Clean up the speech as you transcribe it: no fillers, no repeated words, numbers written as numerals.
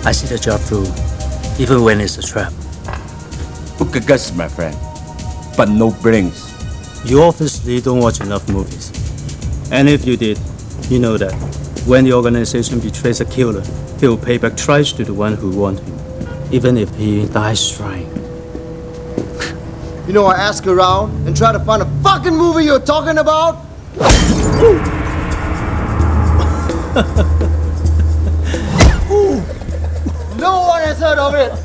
I see the job through, even when it's a trap. Book a guts, my friend, but no brains. You obviously don't watch enough movies. And if you did, you know that when the organization betrays a killer, he will pay back thrice to the one who warned him, even if he dies trying. You know, I ask around and try to find a fucking movie you're talking about. No one has heard of it.